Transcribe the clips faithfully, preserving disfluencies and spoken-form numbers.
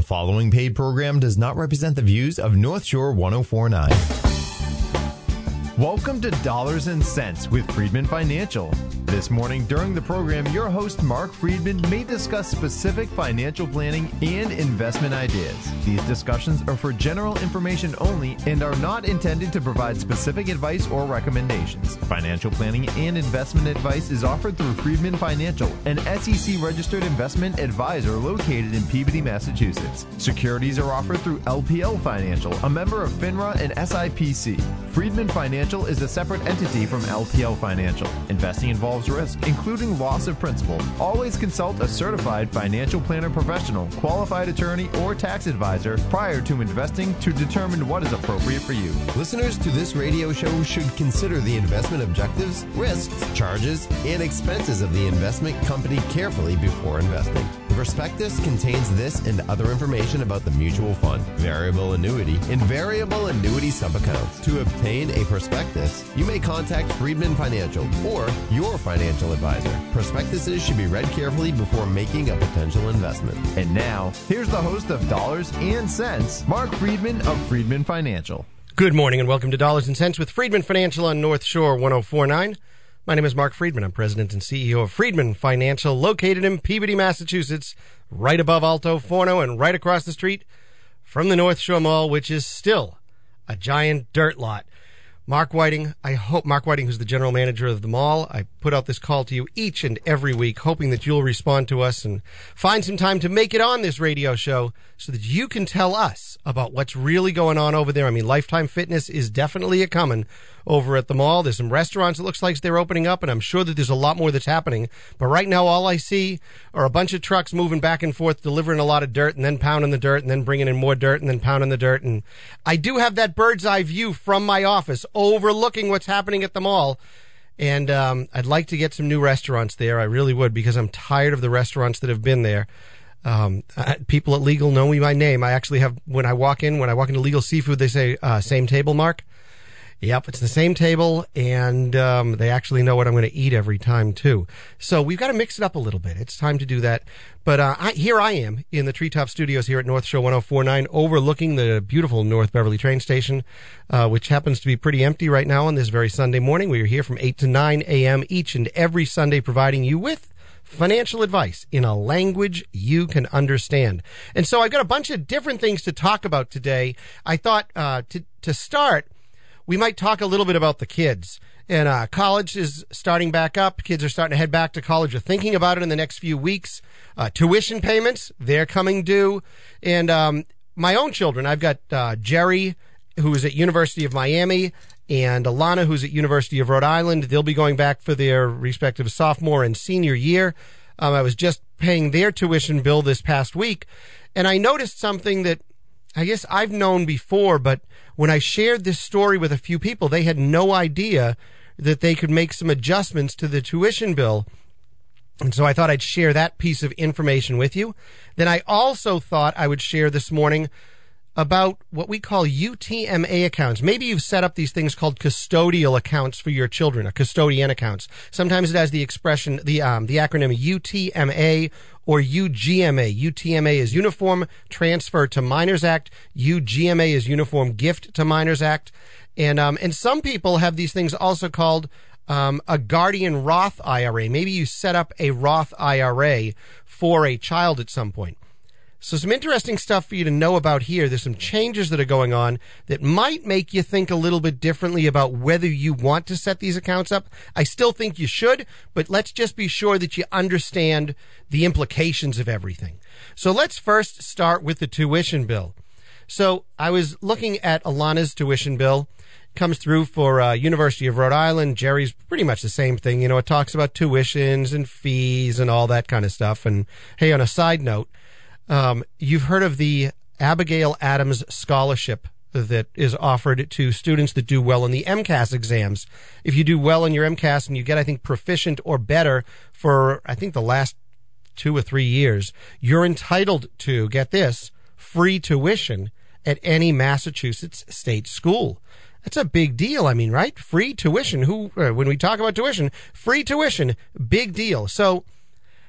The following paid program does not represent the views of North Shore one oh four point nine. Welcome to Dollars and Cents with Friedman Financial. This morning during the program, your host Mark Friedman may discuss specific financial planning and investment ideas. These discussions are for general information only and are not intended to provide specific advice or recommendations. Financial planning and investment advice is offered through Friedman Financial, an S E C-registered investment advisor located in Peabody, Massachusetts. Securities are offered through L P L Financial, a member of FINRA and S I P C. Friedman Financial is a separate entity from L P L Financial. Investing involves risk, including loss of principal. Always consult a certified financial planner professional, qualified attorney, or tax advisor prior to investing to determine what is appropriate for you. Listeners to this radio show should consider the investment objectives, risks, charges, and expenses of the investment company carefully before investing. The prospectus contains this and other information about the mutual fund, variable annuity, and variable annuity subaccounts. To obtain a prospectus, you may contact Friedman Financial or your financial advisor. Prospectuses should be read carefully before making a potential investment. And now, here's the host of Dollars and Cents, Mark Friedman of Friedman Financial. Good morning and welcome to Dollars and Cents with Friedman Financial on North Shore one oh four point nine. My name is Mark Friedman. I'm president and C E O of Friedman Financial, located in Peabody, Massachusetts, right above Alto Forno and right across the street from the North Shore Mall, which is still a giant dirt lot. Mark Whiting, I hope, Mark Whiting, who's the general manager of the mall, I put out this call to you each and every week, hoping that you'll respond to us and find some time to make it on this radio show so that you can tell us about what's really going on over there. I mean, Lifetime Fitness is definitely a coming over at the mall. There's some restaurants it looks like they're opening up, and I'm sure that there's a lot more that's happening. But right now, all I see are a bunch of trucks moving back and forth, delivering a lot of dirt, and then pounding the dirt, and then bringing in more dirt, and then pounding the dirt. And I do have that bird's eye view from my office overlooking what's happening at the mall. And um, I'd like to get some new restaurants there. I really would, because I'm tired of the restaurants that have been there. Um, uh, people at Legal know me by name. I actually have, when I walk in, when I walk into Legal Seafood, they say, uh, same table, Mark? Yep, it's the same table, and um, they actually know what I'm going to eat every time, too. So we've got to mix it up a little bit. It's time to do that. But uh, I, here I am in the Treetop Studios here at North Shore one oh four point nine, overlooking the beautiful North Beverly train station, uh, which happens to be pretty empty right now on this very Sunday morning. We are here from eight to nine a.m. each and every Sunday, providing you with financial advice in a language you can understand. And so I've got a bunch of different things to talk about today. I thought uh, to, to start, we might talk a little bit about the kids. And uh, college is starting back up. Kids are starting to head back to college or thinking about it in the next few weeks. Uh, tuition payments, they're coming due. And um, my own children, I've got uh, Jerry, who is at University of Miami, and Alana, who's at University of Rhode Island. They'll be going back for their respective sophomore and senior year. Um, I was just paying their tuition bill this past week, and I noticed something that I guess I've known before, but when I shared this story with a few people, they had no idea that they could make some adjustments to the tuition bill. And so I thought I'd share that piece of information with you. Then I also thought I would share this morning about what we call U T M A accounts. Maybe you've set up these things called custodial accounts for your children, or custodian accounts. Sometimes it has the expression, the um, the acronym U T M A or U G M A. U T M A is Uniform Transfer to Minors Act. U G M A is Uniform Gift to Minors Act. And um, and some people have these things also called um, a Guardian Roth I R A. Maybe you set up a Roth I R A for a child at some point. So some interesting stuff for you to know about here. There's some changes that are going on that might make you think a little bit differently about whether you want to set these accounts up. I still think you should, but let's just be sure that you understand the implications of everything. So let's first start with the tuition bill. So I was looking at Alana's tuition bill. Comes through for uh, University of Rhode Island. Jerry's pretty much the same thing. You know, it talks about tuitions and fees and all that kind of stuff. And hey, on a side note, Um, you've heard of the Abigail Adams Scholarship that is offered to students that do well in the MCAS exams. If you do well in your MCAS and you get, I think, proficient or better for, I think, the last two or three years, you're entitled to, get this, free tuition at any Massachusetts state school. That's a big deal. I mean, right? Free tuition. Who, uh, when we talk about tuition, free tuition, big deal. So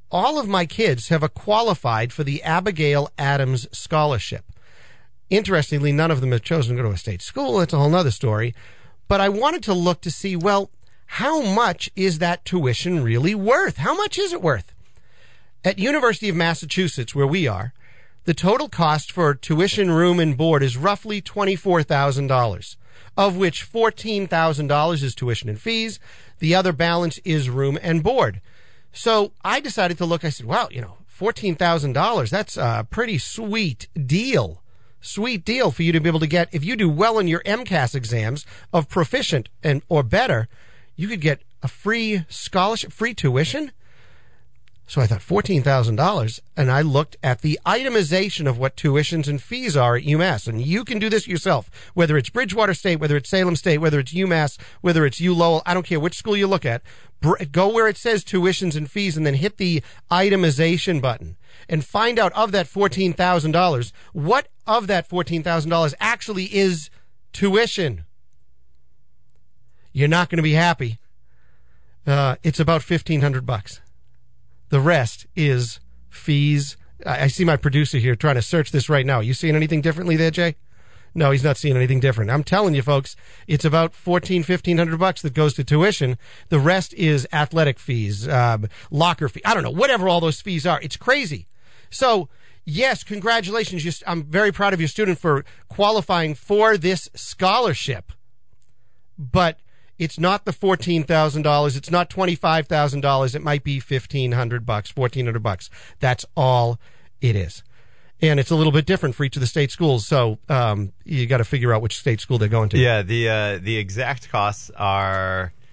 all of my kids have qualified for the Abigail Adams Scholarship. Interestingly, none of them have chosen to go to a state school. That's a whole other story. But I wanted to look to see, well, how much is that tuition really worth? How much is it worth? At University of Massachusetts, where we are, the total cost for tuition, room, and board is roughly twenty-four thousand dollars, of which fourteen thousand dollars is tuition and fees. The other balance is room and board. So I decided to look. I said, wow, you know, fourteen thousand dollars, that's a pretty sweet deal. Sweet deal for you to be able to get, if you do well in your MCAS exams of proficient and or better, you could get a free scholarship, free tuition. So I thought fourteen thousand dollars, and I looked at the itemization of what tuitions and fees are at UMass. And you can do this yourself, whether it's Bridgewater State, whether it's Salem State, whether it's UMass, whether it's U Lowell. I don't care which school you look at. Go where it says tuitions and fees and then hit the itemization button and find out of that fourteen thousand dollars, what of that fourteen thousand dollars actually is tuition. You're not going to be happy. Uh, it's about fifteen hundred bucks. The rest is fees. I, I see my producer here trying to search this right now. You seeing anything differently there, Jay? No, he's not seeing anything different. I'm telling you, folks, it's about fourteen, fifteen hundred bucks that goes to tuition. The rest is athletic fees, uh, locker fee. I don't know, whatever all those fees are. It's crazy. So, yes, congratulations. You, I'm very proud of your student for qualifying for this scholarship. But it's not the fourteen thousand dollars. It's not twenty-five thousand dollars. It might be fifteen hundred bucks, fourteen hundred bucks. That's all it is. And it's a little bit different for each of the state schools. So, um, you got to figure out which state school they're going to. Yeah. The, uh, the exact costs are one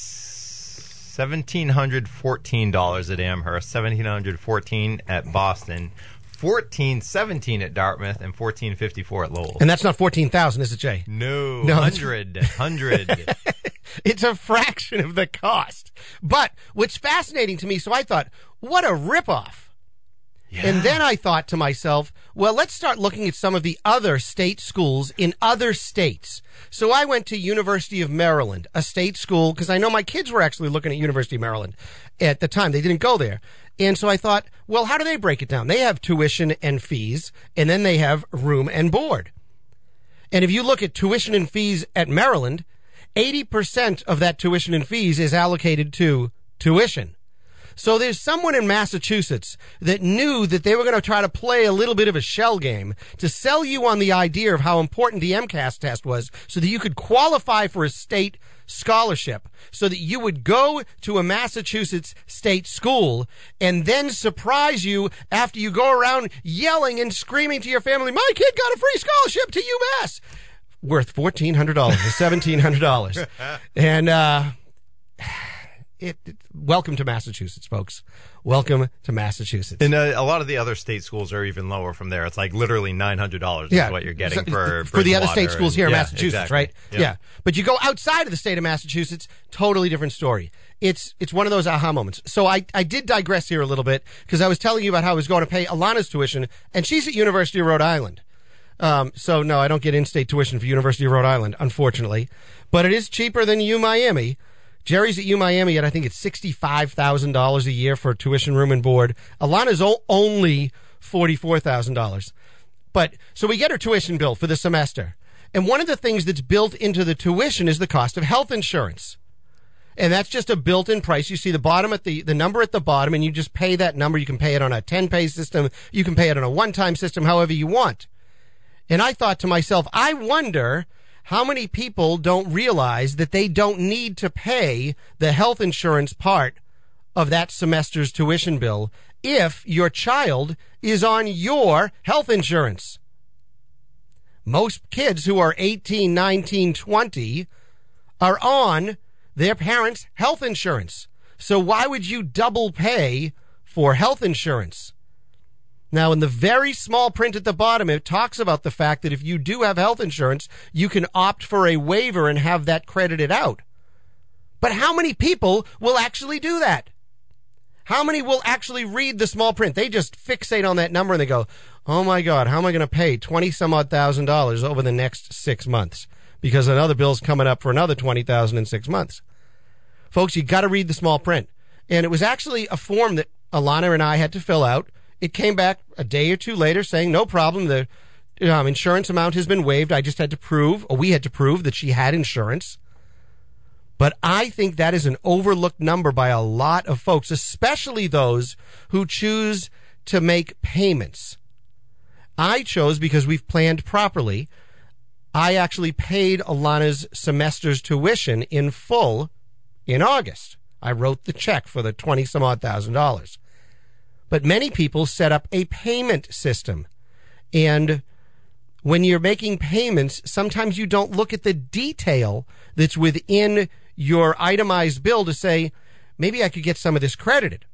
thousand seven hundred fourteen dollars at Amherst, one thousand seven hundred fourteen dollars at Boston, fourteen seventeen at Dartmouth, and fourteen fifty-four at Lowell. And that's not fourteen thousand, is it, Jay? No, no one hundred. one hundred. It's a fraction of the cost. But what's fascinating to me, so I thought, what a ripoff. Yeah. And then I thought to myself, well, let's start looking at some of the other state schools in other states. So I went to University of Maryland, a state school, because I know my kids were actually looking at University of Maryland at the time. They didn't go there. And so I thought, well, how do they break it down? They have tuition and fees, and then they have room and board. And if you look at tuition and fees at Maryland, eighty percent of that tuition and fees is allocated to tuition. So there's someone in Massachusetts that knew that they were going to try to play a little bit of a shell game to sell you on the idea of how important the MCAS test was so that you could qualify for a state scholarship, so that you would go to a Massachusetts state school and then surprise you after you go around yelling and screaming to your family, my kid got a free scholarship to UMass, worth fourteen hundred dollars or seventeen hundred dollars. And, uh, It, it, welcome to Massachusetts, folks. Welcome to Massachusetts. And uh, a lot of the other state schools are even lower from there. It's like literally nine hundred dollars yeah. is what you're getting so, for for the other state schools and, here in yeah, Massachusetts, exactly. right? Yep. Yeah. But you go outside of the state of Massachusetts, totally different story. It's it's one of those aha moments. So I, I did digress here a little bit because I was telling you about how I was going to pay Alana's tuition, and she's at University of Rhode Island. Um, so, no, I don't get in-state tuition for University of Rhode Island, unfortunately. But it is cheaper than U Miami. Jerry's at U Miami at, I think it's sixty-five thousand dollars a year for tuition, room, and board. Alana's o- only forty-four thousand dollars. But, so we get her tuition bill for the semester. And one of the things that's built into the tuition is the cost of health insurance. And that's just a built-in price. You see the bottom at the, the number at the bottom, and you just pay that number. You can pay it on a ten-pay system. You can pay it on a one-time system, however you want. And I thought to myself, I wonder how many people don't realize that they don't need to pay the health insurance part of that semester's tuition bill if your child is on your health insurance. Most kids who are eighteen, nineteen, twenty are on their parents' health insurance. So why would you double pay for health insurance? Now, in the very small print at the bottom, it talks about the fact that if you do have health insurance, you can opt for a waiver and have that credited out. But how many people will actually do that? How many will actually read the small print? They just fixate on that number and they go, oh my God, how am I going to pay twenty some odd thousand dollars over the next six months? Because another bill's coming up for another twenty thousand in six months. Folks, you got to read the small print. And it was actually a form that Alana and I had to fill out. It came back a day or two later saying, no problem, the um, insurance amount has been waived. I just had to prove, or we had to prove that she had insurance. But I think that is an overlooked number by a lot of folks, especially those who choose to make payments. I chose because we've planned properly. I actually paid Alana's semester's tuition in full in August. I wrote the check for the twenty some odd thousand dollars. But many people set up a payment system. And when you're making payments, sometimes you don't look at the detail that's within your itemized bill to say, maybe I could get some of this credited.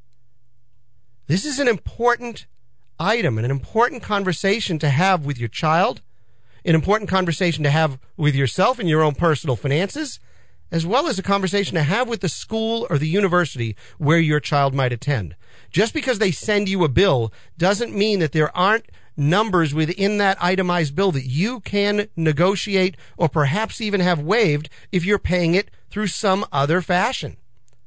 This is an important item and an important conversation to have with your child, an important conversation to have with yourself and your own personal finances, as well as a conversation to have with the school or the university where your child might attend. Just because they send you a bill doesn't mean that there aren't numbers within that itemized bill that you can negotiate or perhaps even have waived if you're paying it through some other fashion.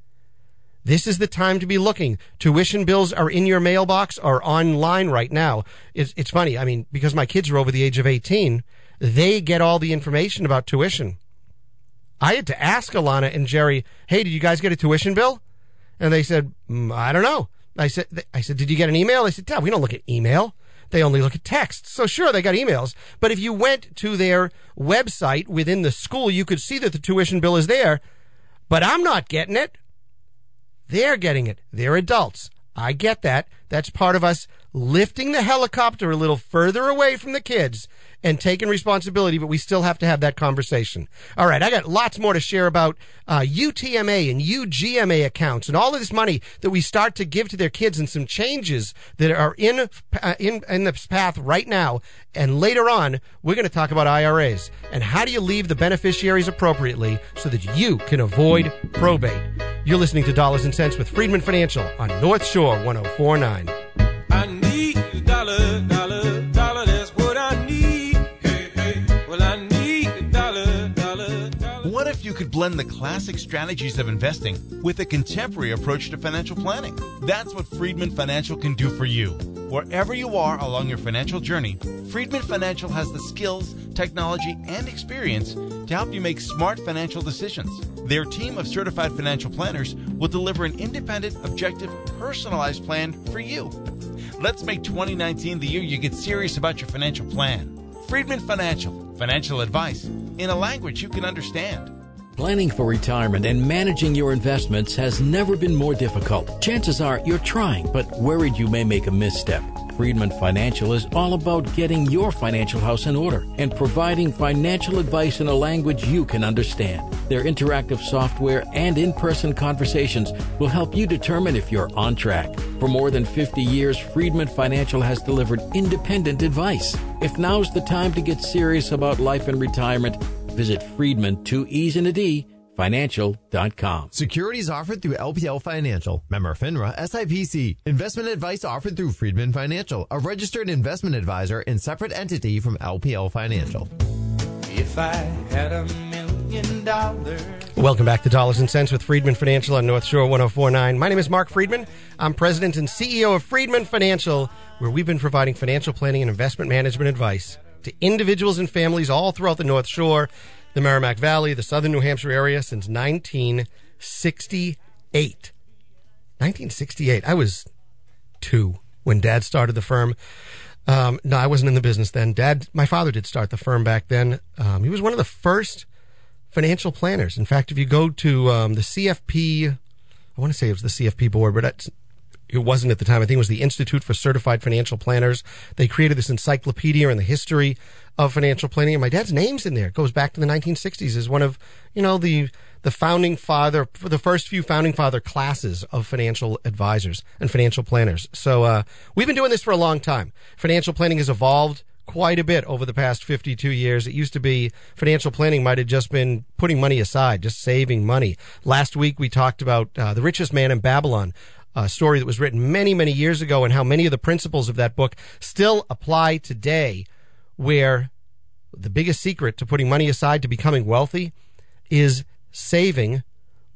This is the time to be looking. Tuition bills are in your mailbox or online right now. It's, it's funny. I mean, because my kids are over the age of eighteen, they get all the information about tuition. I had to ask Alana and Jerry, hey, did you guys get a tuition bill? And they said, mm, I don't know. I said, I said, did you get an email? They said, Dad, we don't look at email. They only look at text. So sure, they got emails. But if you went to their website within the school, you could see that the tuition bill is there. But I'm not getting it. They're getting it. They're adults. I get that. That's part of us lifting the helicopter a little further away from the kids and taking responsibility, but we still have to have that conversation. All right, I got lots more to share about uh, U T M A and U G M A accounts and all of this money that we start to give to their kids and some changes that are in, uh, in, in this path right now. And later on, we're going to talk about I R As and how do you leave the beneficiaries appropriately so that you can avoid probate. You're listening to Dollars and Cents with Friedman Financial on North Shore one oh four point nine. I need a dollar, dollar, dollar, that's what I need. Hey, hey, well, I need a dollar, dollar, dollar. What if you could blend the classic strategies of investing with a contemporary approach to financial planning? That's what Friedman Financial can do for you. Wherever you are along your financial journey, Friedman Financial has the skills, technology, and experience to help you make smart financial decisions. Their team of certified financial planners will deliver an independent, objective, personalized plan for you. Let's make twenty nineteen the year you get serious about your financial plan. Friedman Financial. Financial advice in a language you can understand. Planning for retirement and managing your investments has never been more difficult. Chances are you're trying, but worried you may make a misstep. Friedman Financial is all about getting your financial house in order and providing financial advice in a language you can understand. Their interactive software and in-person conversations will help you determine if you're on track. For more than fifty years, Friedman Financial has delivered independent advice. If now's the time to get serious about life and retirement, visit Friedman, two E's and a D, financial dot com. Securities offered through L P L Financial. Member FINRA, S I P C. Investment advice offered through Friedman Financial, a registered investment advisor and separate entity from L P L Financial. If I had a million dollars. Welcome back to Dollars and Cents with Friedman Financial on North Shore one oh four point nine. My name is Mark Friedman. I'm president and C E O of Friedman Financial, where we've been providing financial planning and investment management advice to individuals and families all throughout the North Shore, the Merrimack Valley, the southern New Hampshire area since nineteen sixty-eight. nineteen sixty-eight. I was two when Dad started the firm. Um, no, I wasn't in the business then. Dad, my father did start the firm back then. Um, he was one of the first financial planners. In fact, if you go to um, the C F P, I want to say it was the C F P board, but that's, it wasn't at the time. I think it was the Institute for Certified Financial Planners. They created this encyclopedia in the history of financial planning, and my dad's name's in there. It goes back to the nineteen sixties as one of, you know, the the founding father, for the first few founding father classes of financial advisors and financial planners. So uh, we've been doing this for a long time. Financial planning has evolved quite a bit over the past fifty-two years. It used to be financial planning might have just been putting money aside, just saving money. Last week we talked about uh, The Richest Man in Babylon, a story that was written many, many years ago, and how many of the principles of that book still apply today, where the biggest secret to putting money aside to becoming wealthy is saving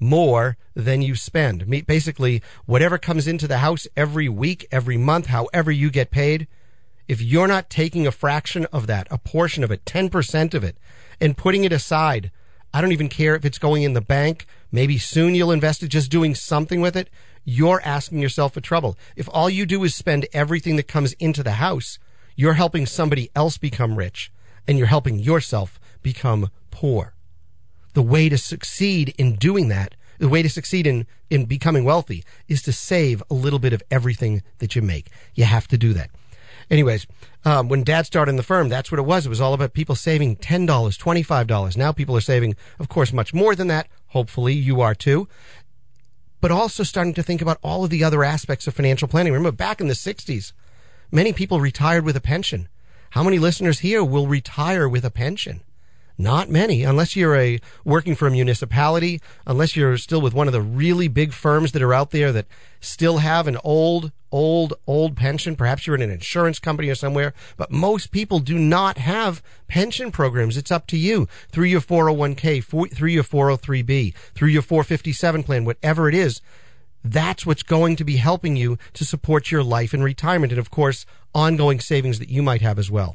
more than you spend. Me- Basically, whatever comes into the house every week, every month, however you get paid, if you're not taking a fraction of that, a portion of it, ten percent of it, and putting it aside, I don't even care if it's going in the bank, maybe soon you'll invest it, just doing something with it, you're asking yourself for trouble. If all you do is spend everything that comes into the house, you're helping somebody else become rich, and you're helping yourself become poor. The way to succeed in doing that, the way to succeed in, in becoming wealthy, is to save a little bit of everything that you make. You have to do that. Anyways, um, when Dad started in the firm, that's what it was. It was all about people saving ten dollars, twenty-five dollars. Now people are saving, of course, much more than that. Hopefully you are too. But also starting to think about all of the other aspects of financial planning. Remember, back in the sixties, many people retired with a pension. How many listeners here will retire with a pension? Not many, unless you're a working for a municipality, unless you're still with one of the really big firms that are out there that still have an old, old, old pension. Perhaps you're in an insurance company or somewhere, but most people do not have pension programs. It's up to you through your four oh one k, through your four oh three b, through your four fifty-seven plan, whatever it is. That's what's going to be helping you to support your life in retirement and, of course, ongoing savings that you might have as well.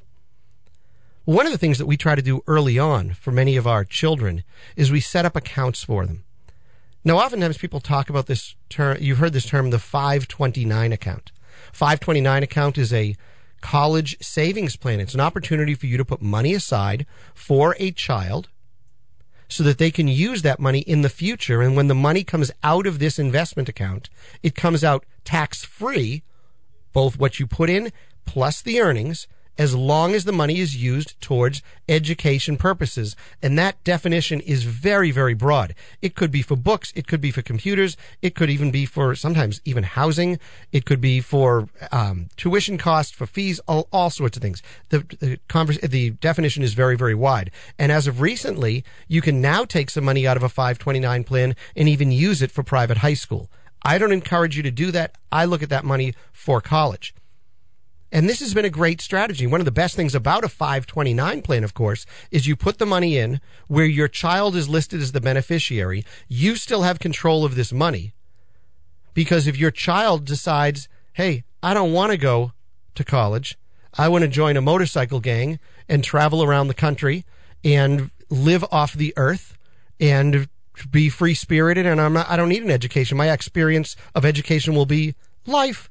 One of the things that we try to do early on for many of our children is we set up accounts for them. Now, oftentimes people talk about this term, you've heard this term, the five twenty-nine account. five twenty-nine account is a college savings plan. It's an opportunity for you to put money aside for a child so that they can use that money in the future. And when the money comes out of this investment account, it comes out tax-free, both what you put in plus the earnings, as long as the money is used towards education purposes. And that definition is very, very broad. It could be for books. It could be for computers. It could even be for sometimes even housing. It could be for um, tuition costs, for fees, all, all sorts of things. The, the, converse, the definition is very, very wide. And as of recently, you can now take some money out of a five twenty-nine plan and even use it for private high school. I don't encourage you to do that. I look at that money for college. And this has been a great strategy. One of the best things about a five twenty-nine plan, of course, is you put the money in where your child is listed as the beneficiary. You still have control of this money. Because if your child decides, hey, I don't want to go to college, I want to join a motorcycle gang and travel around the country and live off the earth and be free-spirited, and I'm not, I don't need an education. My experience of education will be life.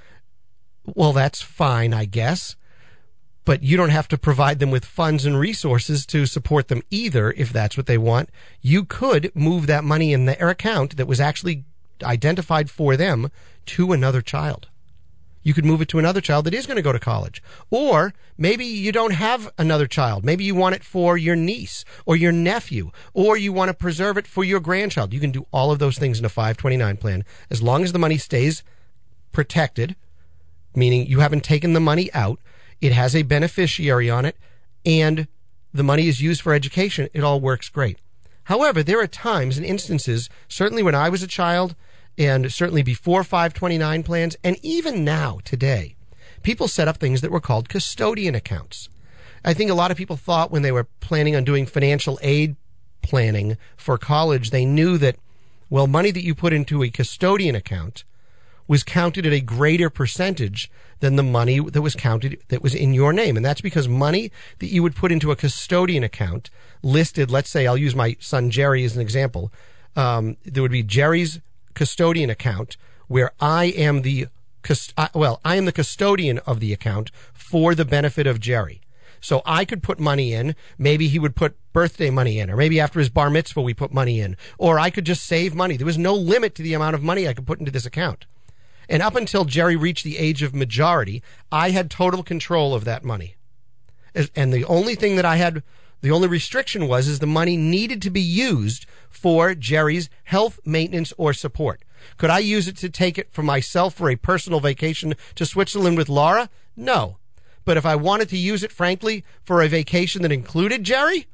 Well, that's fine, I guess, but you don't have to provide them with funds and resources to support them either if that's what they want. You could move that money in their account that was actually identified for them to another child. You could move it to another child that is going to go to college. Or maybe you don't have another child. Maybe you want it for your niece or your nephew, or you want to preserve it for your grandchild. You can do all of those things in a five twenty-nine plan as long as the money stays protected, meaning you haven't taken the money out, it has a beneficiary on it, and the money is used for education. It all works great. However, there are times and instances, certainly when I was a child, and certainly before five twenty-nine plans, and even now, today, people set up things that were called custodian accounts. I think a lot of people thought when they were planning on doing financial aid planning for college, they knew that, well, money that you put into a custodian account was counted at a greater percentage than the money that was counted that was in your name. And that's because money that you would put into a custodian account listed, let's say, I'll use my son Jerry as an example. Um, there would be Jerry's custodian account where I am the, well, I am the custodian of the account for the benefit of Jerry. So I could put money in. Maybe he would put birthday money in, or maybe after his bar mitzvah we put money in, or I could just save money. There was no limit to the amount of money I could put into this account. And up until Jerry reached the age of majority, I had total control of that money. And the only thing that I had, the only restriction was, is the money needed to be used for Jerry's health, maintenance, or support. Could I use it to take it for myself for a personal vacation to Switzerland with Laura? No. But if I wanted to use it, frankly, for a vacation that included Jerry,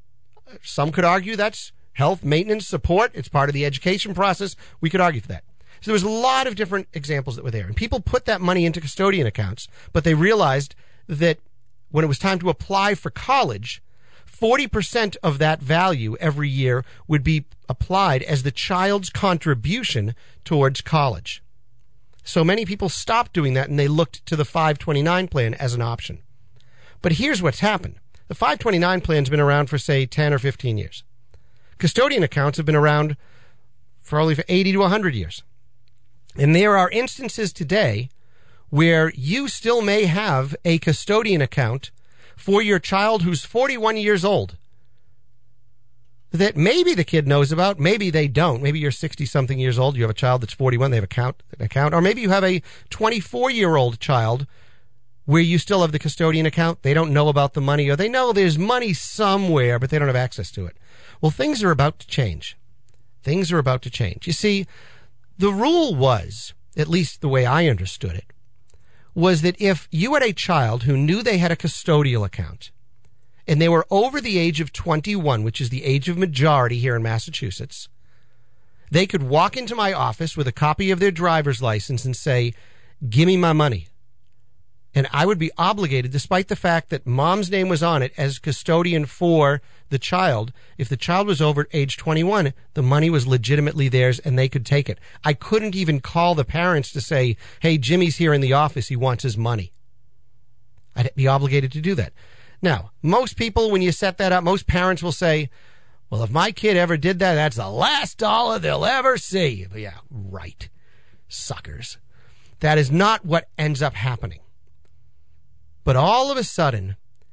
some could argue that's health, maintenance, support. It's part of the education process. We could argue for that. So there was a lot of different examples that were there. And people put that money into custodian accounts, but they realized that when it was time to apply for college, forty percent of that value every year would be applied as the child's contribution towards college. So many people stopped doing that, and they looked to the five twenty-nine plan as an option. But here's what's happened. The five twenty-nine plan's been around for, say, ten or fifteen years. Custodian accounts have been around for only for eighty to one hundred years. And there are instances today where you still may have a custodian account for your child who's forty-one years old that maybe the kid knows about, maybe they don't. Maybe you're sixty-something years old, you have a child that's forty-one, they have account, an account, or maybe you have a twenty-four-year-old child where you still have the custodian account. They don't know about the money, or they know there's money somewhere, but they don't have access to it. Well, things are about to change. Things are about to change. You see, the rule was, at least the way I understood it, was that if you had a child who knew they had a custodial account and they were over the age of twenty-one, which is the age of majority here in Massachusetts, they could walk into my office with a copy of their driver's license and say, "Give me my money." And I would be obligated, despite the fact that mom's name was on it as custodian for the child, if the child was over age twenty-one, the money was legitimately theirs and they could take it. I couldn't even call the parents to say, "Hey, Jimmy's here in the office, he wants his money." I'd be obligated to do that. Now, most people, when you set that up, most parents will say, "Well, if my kid ever did that, that's the last dollar they'll ever see." But yeah, right. Suckers. That is not what ends up happening. But all of a sudden,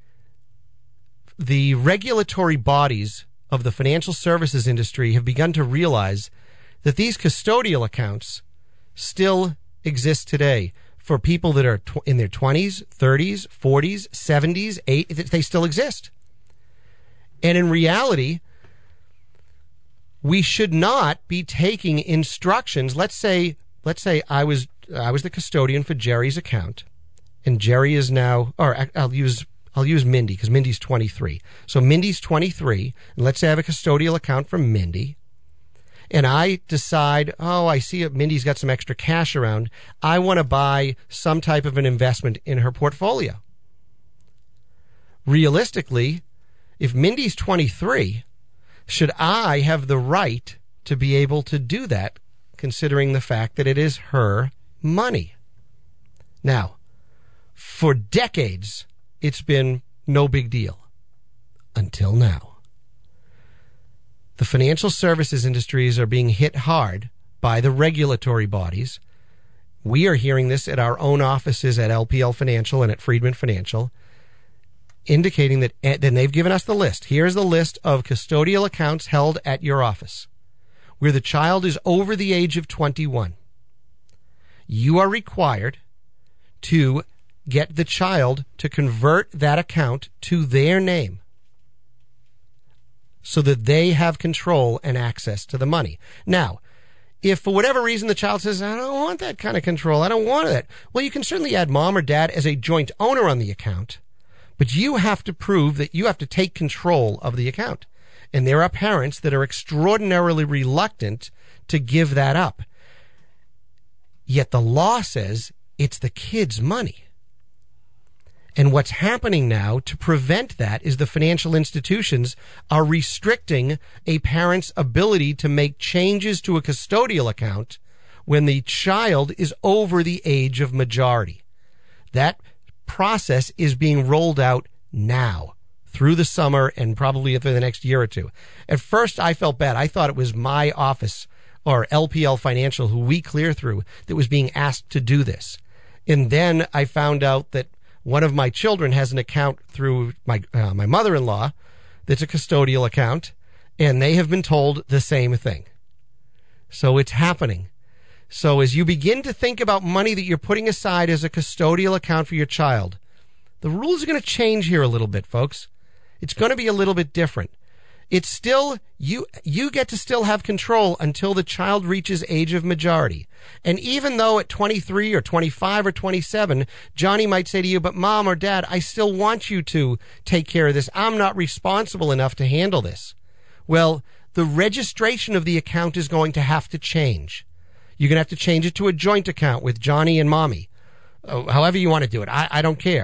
the regulatory bodies of the financial services industry have begun to realize that these custodial accounts still exist today for people that are tw- in their twenties, thirties, forties, seventies, eighties. They still exist. And in reality, we should not be taking instructions. Let's say, let's say I was I was the custodian for Jerry's account, and Jerry is now, or I'll use I'll use Mindy because Mindy's twenty-three. So Mindy's twenty-three, and let's say I have a custodial account from Mindy, and I decide, oh, I see Mindy's got some extra cash around. I want to buy some type of an investment in her portfolio. Realistically, if Mindy's twenty-three, should I have the right to be able to do that, considering the fact that it is her money? Now, for decades, it's been no big deal. Until now. The financial services industries are being hit hard by the regulatory bodies. We are hearing this at our own offices at L P L Financial and at Friedman Financial, indicating that, then they've given us the list. Here's the list of custodial accounts held at your office where the child is over the age of twenty-one. You are required to get the child to convert that account to their name so that they have control and access to the money. Now, if for whatever reason the child says, "I don't want that kind of control, I don't want that," well, you can certainly add mom or dad as a joint owner on the account, but you have to prove that you have to take control of the account. And there are parents that are extraordinarily reluctant to give that up. Yet the law says it's the kid's money. And what's happening now to prevent that is the financial institutions are restricting a parent's ability to make changes to a custodial account when the child is over the age of majority. That process is being rolled out now through the summer and probably for the next year or two. At first, I felt bad. I thought it was my office or L P L Financial, who we clear through, that was being asked to do this. And then I found out that one of my children has an account through my uh, my mother-in-law that's a custodial account, and they have been told the same thing. So it's happening. So as you begin to think about money that you're putting aside as a custodial account for your child, the rules are going to change here a little bit, folks. It's going to be a little bit different. It's still, you you get to still have control until the child reaches age of majority. And even though at twenty-three or twenty-five or twenty-seven, Johnny might say to you, "But mom or dad, I still want you to take care of this. I'm not responsible enough to handle this." Well, the registration of the account is going to have to change. You're going to have to change it to a joint account with Johnny and mommy. However you want to do it. I, I don't care.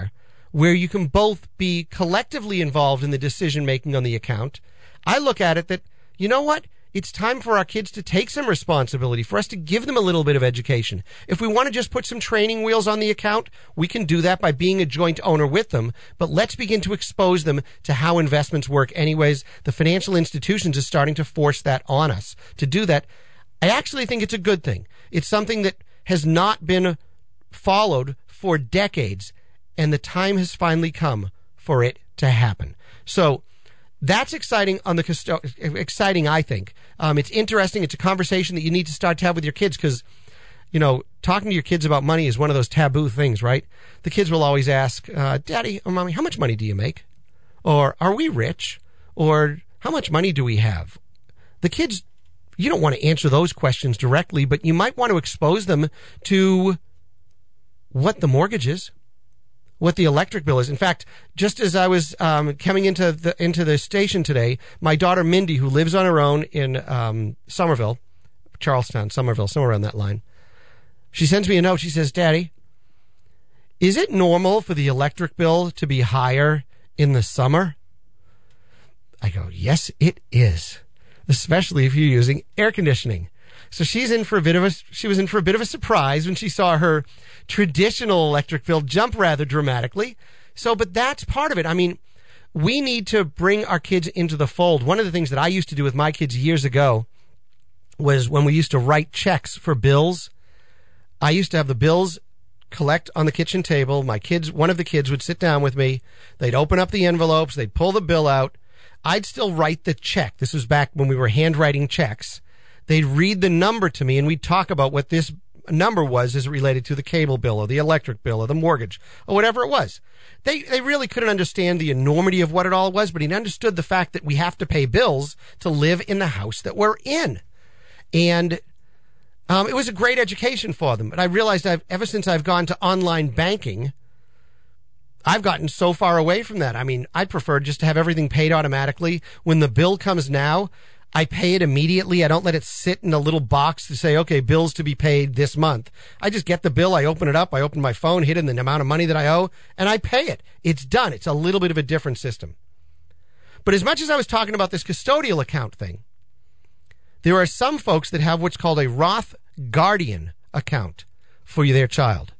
where you can both be collectively involved in the decision making on the account. I look at it that, you know what? It's time for our kids to take some responsibility, for us to give them a little bit of education. If we want to just put some training wheels on the account, we can do that by being a joint owner with them. But let's begin to expose them to how investments work anyways. The financial institutions are starting to force that on us. To do that, I actually think it's a good thing. It's something that has not been followed for decades, and the time has finally come for it to happen. So that's exciting on the custo- exciting, I think. Um, it's interesting. It's a conversation that you need to start to have with your kids because, you know, talking to your kids about money is one of those taboo things, right? The kids will always ask, uh, Daddy or Mommy, how much money do you make? Or are we rich? Or how much money do we have? The kids, you don't want to answer those questions directly, but you might want to expose them to what the mortgage is, what the electric bill is. In fact, just as I was um, coming into the into the station today, my daughter Mindy, who lives on her own in um, Somerville, Charlestown, Somerville, somewhere around that line, she sends me a note. She says, Daddy, is it normal for the electric bill to be higher in the summer? I go, yes, it is, especially if you're using air conditioning. So she's in for a bit of a, she was in for a bit of a surprise when she saw her traditional electric bill jump rather dramatically. So, but that's part of it. I mean, we need to bring our kids into the fold. One of the things that I used to do with my kids years ago was when we used to write checks for bills, I used to have the bills collect on the kitchen table. My kids, one of the kids would sit down with me. They'd open up the envelopes. They'd pull the bill out. I'd still write the check. This was back when we were handwriting checks. They'd read the number to me, and we'd talk about what this number was as it related to the cable bill or the electric bill or the mortgage or whatever it was. They they really couldn't understand the enormity of what it all was, but he understood the fact that we have to pay bills to live in the house that we're in. And um, it was a great education for them. But I realized I've, ever since I've gone to online banking, I've gotten so far away from that. I mean, I'd prefer just to have everything paid automatically. When the bill comes now, I pay it immediately. I don't let it sit in a little box to say, okay, bills to be paid this month. I just get the bill. I open it up. I open my phone, hit in the amount of money that I owe, and I pay it. It's done. It's a little bit of a different system. But as much as I was talking about this custodial account thing, there are some folks that have what's called a Roth Guardian account for their child.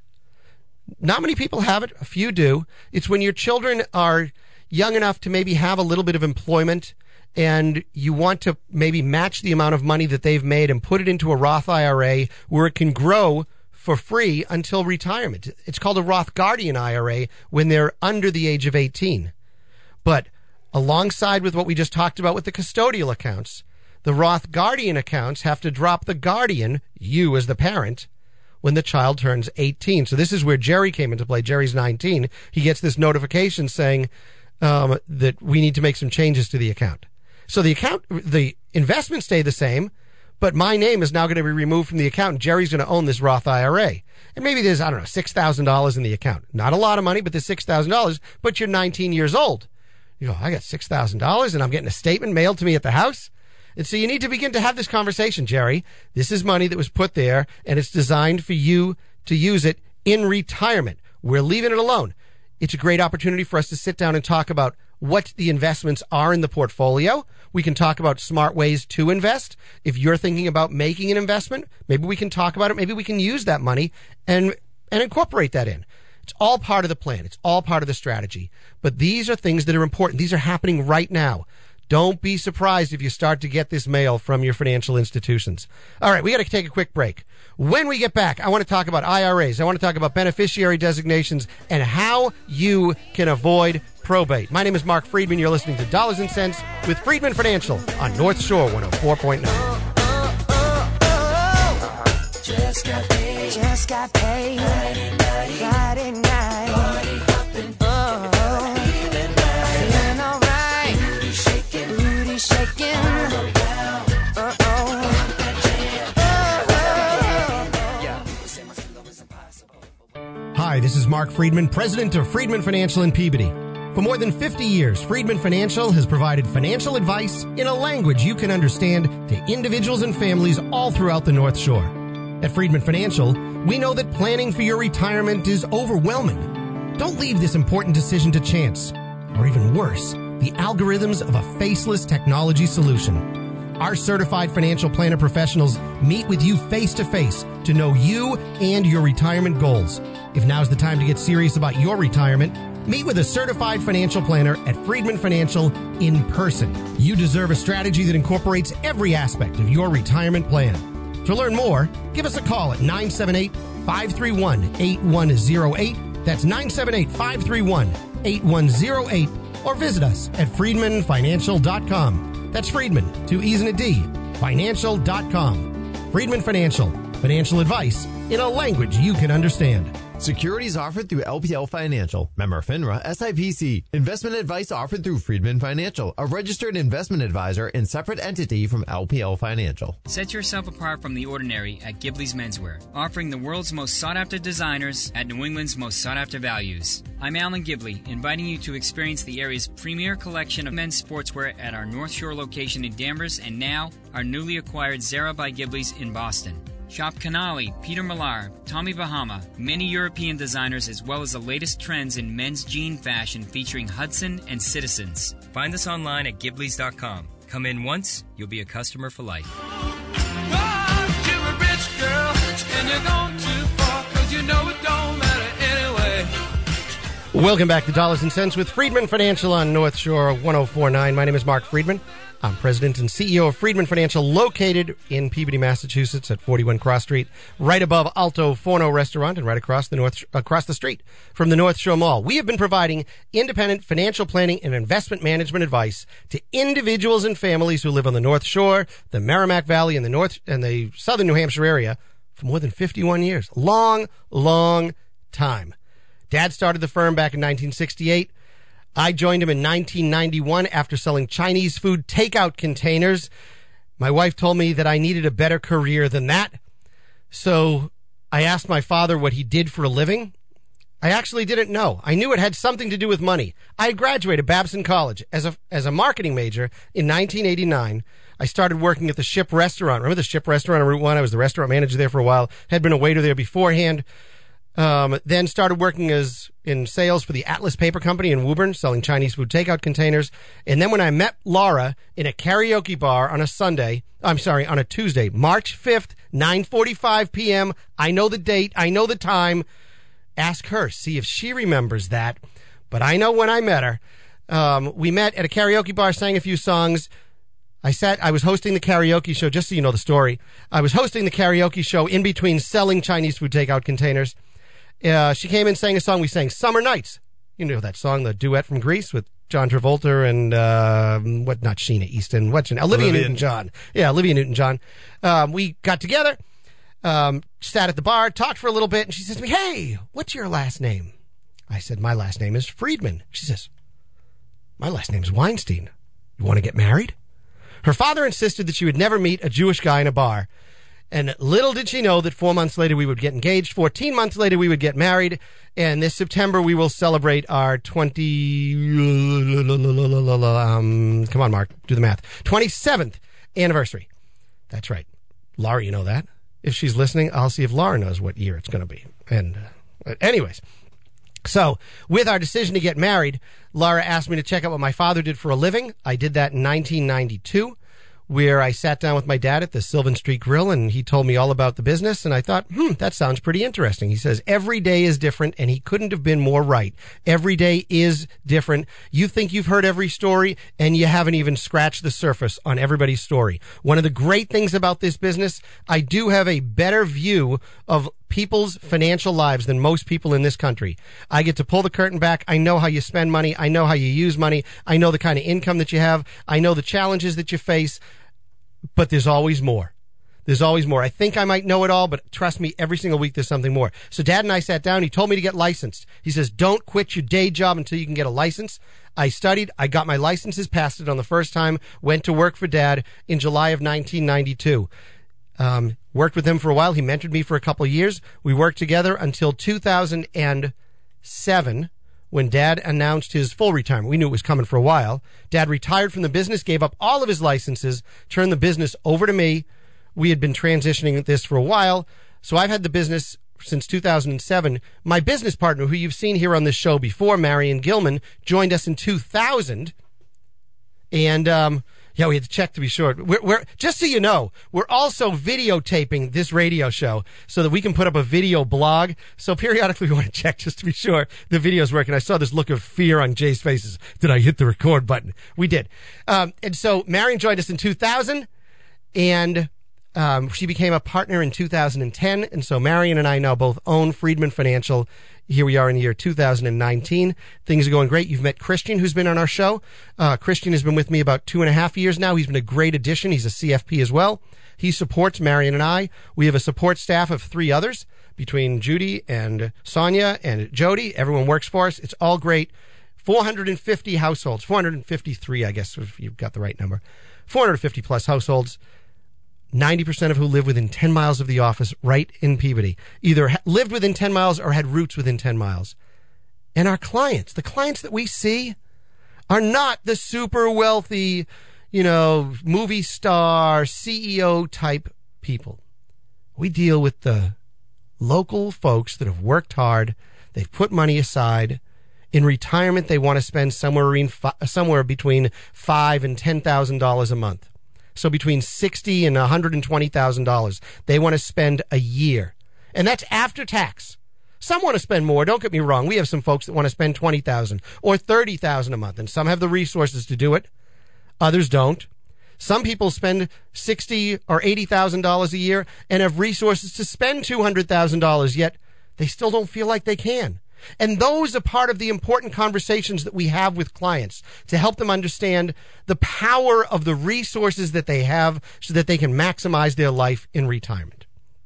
Not many people have it. A few do. It's when your children are young enough to maybe have a little bit of employment and you want to maybe match the amount of money that they've made and put it into a Roth I R A where it can grow for free until retirement. It's called a Roth Guardian I R A when they're under the age of eighteen. But alongside with what we just talked about with the custodial accounts, the Roth Guardian accounts have to drop the guardian, you as the parent, when the child turns eighteen. So this is where Jerry came into play. Jerry's nineteen. He gets this notification saying um, that we need to make some changes to the account. So the account, the investments stay the same, but my name is now going to be removed from the account, and Jerry's going to own this Roth I R A. And maybe there's, I don't know, six thousand dollars in the account. Not a lot of money, but there's six thousand dollars, but you're nineteen years old. You go, I got six thousand dollars, and I'm getting a statement mailed to me at the house? And so you need to begin to have this conversation, Jerry. This is money that was put there, and it's designed for you to use it in retirement. We're leaving it alone. It's a great opportunity for us to sit down and talk about what the investments are in the portfolio. We can talk about smart ways to invest. If you're thinking about making an investment, maybe we can talk about it. Maybe we can use that money and, and incorporate that in. It's all part of the plan. It's all part of the strategy. But these are things that are important. These are happening right now. Don't be surprised if you start to get this mail from your financial institutions. All right, we got to take a quick break. When we get back, I want to talk about I R As. I want to talk about beneficiary designations and how you can avoid probate. My name is Mark Friedman. You're listening to Dollars and Cents with Friedman Financial on North Shore one oh four point nine. Just got paid. Just got paid. Friday night. Friday night. Party hopping. Oh, oh. Feeling right. Feeling all right. Booty shaking. Booty shaking. All around. Uh oh. Hi, this is Mark Friedman, president of Friedman Financial in Peabody. For more than fifty years, Friedman Financial has provided financial advice in a language you can understand to individuals and families all throughout the North Shore. At Friedman Financial, we know that planning for your retirement is overwhelming. Don't leave this important decision to chance, or even worse, the algorithms of a faceless technology solution. Our certified financial planner professionals meet with you face to face to know you and your retirement goals. If now's the time to get serious about your retirement, meet with a certified financial planner at Friedman Financial in person. You deserve a strategy that incorporates every aspect of your retirement plan. To learn more, give us a call at nine seven eight, five three one, eight one zero eight. That's nine seven eight, five three one, eight one zero eight. Or visit us at friedman financial dot com. That's Friedman, two E's and a D, financial dot com. Friedman Financial, financial advice in a language you can understand. Securities offered through L P L Financial, member FINRA, S I P C. Investment advice offered through Friedman Financial, a registered investment advisor and separate entity from L P L Financial. Set yourself apart from the ordinary at Ghibli's Menswear, offering the world's most sought-after designers at New England's most sought-after values. I'm Alan Ghibli, inviting you to experience the area's premier collection of men's sportswear at our North Shore location in Danvers and now our newly acquired Zara by Ghibli's in Boston. Shop Canali, Peter Millar, Tommy Bahama, many European designers, as well as the latest trends in men's jean fashion featuring Hudson and Citizens. Find us online at Ghiblis dot com. Come in once, you'll be a customer for life. Oh, you're a rich girl, and you're going too far, 'cause you know it don't matter anyway. Welcome back to Dollars and Cents with Friedman Financial on North Shore one oh four point nine. My name is Mark Friedman. I'm president and C E O of Friedman Financial, located in Peabody, Massachusetts at forty-one Cross Street, right above Alto Forno Restaurant and right across the north across the street from the North Shore Mall. We have been providing independent financial planning and investment management advice to individuals and families who live on the North Shore, the Merrimack Valley, and the North and the southern New Hampshire area for more than fifty-one years. Long, long time. Dad started the firm back in nineteen sixty-eight. I joined him in nineteen ninety-one after selling Chinese food takeout containers. My wife told me that I needed a better career than that. So I asked my father what he did for a living. I actually didn't know. I knew it had something to do with money. I had graduated Babson College as a as a marketing major in nineteen eighty-nine. I started working at the Ship Restaurant. Remember the Ship Restaurant on Route one? I was the restaurant manager there for a while. Had been a waiter there beforehand. Um, then started working as in sales for the Atlas Paper Company in Woburn, selling Chinese food takeout containers. And then when I met Laura in a karaoke bar on a Sunday, I'm sorry, on a Tuesday, March fifth, nine forty-five p.m. I know the date. I know the time. Ask her, see if she remembers that. But I know when I met her. Um, we met at a karaoke bar, sang a few songs. I sat, I was hosting the karaoke show, just so you know the story. I was hosting the karaoke show in between selling Chinese food takeout containers. Uh, she came in, sang a song. We sang Summer Nights. You know that song, the duet from Grease with John Travolta and, uh, what, not Sheena Easton, what's her name? Olivia, Olivia Newton-John. Yeah, Olivia Newton-John. Um, we got together, um, sat at the bar, talked for a little bit, and she says to me, "Hey, what's your last name?" I said, "My last name is Friedman." She says, "My last name is Weinstein. You want to get married?" Her father insisted that she would never meet a Jewish guy in a bar. And little did she know that four months later we would get engaged. Fourteen months later we would get married. And this September we will celebrate our twenty. Um, come on, Mark, do the math. twenty-seventh anniversary. That's right, Laura. You know that. If she's listening, I'll see if Laura knows what year it's going to be. And uh, anyways, so with our decision to get married, Laura asked me to check out what my father did for a living. I did that in nineteen ninety-two. Where I sat down with my dad at the Sylvan Street Grill, and he told me all about the business, and I thought, hmm, that sounds pretty interesting. He says, every day is different, and he couldn't have been more right. Every day is different. You think you've heard every story, and you haven't even scratched the surface on everybody's story. One of the great things about this business, I do have a better view of people's financial lives than most people in this country. I get to pull the curtain back. I know how you spend money. I know how you use money. I know the kind of income that you have. I know the challenges that you face. But there's always more. There's always more. I think I might know it all, but trust me, every single week there's something more. So Dad and I sat down. He told me to get licensed. He says, don't quit your day job until you can get a license. I studied. I got my licenses, passed it on the first time, went to work for Dad in July of nineteen ninety-two. Um, worked with him for a while. He mentored me for a couple of years. We worked together until two thousand seven. When Dad announced his full retirement. We knew it was coming for a while. Dad retired from the business, gave up all of his licenses, turned the business over to me. We had been transitioning this for a while. So I've had the business since two thousand seven. My business partner, who you've seen here on this show before, Marion Gilman, joined us in two thousand. And, um, yeah, we had to check to be sure. We're, we're, just so you know, we're also videotaping this radio show so that we can put up a video blog. So periodically we want to check just to be sure the video's working. I saw this look of fear on Jay's faces. Did I hit the record button? We did. Um, and so Marion joined us in two thousand, and um, she became a partner in two thousand ten. And so Marion and I now both own Friedman Financial. Here we are in the year two thousand nineteen. Things are going great. You've met Christian, who's been on our show. Uh, Christian has been with me about two and a half years now. He's been a great addition. He's a C F P as well. He supports Marion and I. We have a support staff of three others between Judy and Sonia and Jody. Everyone works for us. It's all great. four hundred fifty households, four hundred fifty-three, I guess, if you've got the right number. four hundred fifty plus households. ninety percent of who live within ten miles of the office right in Peabody, either ha- lived within ten miles or had roots within ten miles. And our clients, the clients that we see, are not the super wealthy, you know, movie star, C E O type people. We deal with the local folks that have worked hard. They've put money aside. In retirement, they want to spend somewhere, in fi- somewhere between five and ten thousand dollars a month. So between sixty thousand dollars and one hundred twenty thousand dollars they want to spend a year. And that's after tax. Some want to spend more. Don't get me wrong. We have some folks that want to spend twenty thousand dollars or thirty thousand dollars a month, and some have the resources to do it. Others don't. Some people spend sixty thousand dollars or eighty thousand dollars a year and have resources to spend two hundred thousand dollars, yet they still don't feel like they can. And those are part of the important conversations that we have with clients to help them understand the power of the resources that they have so that they can maximize their life in retirement.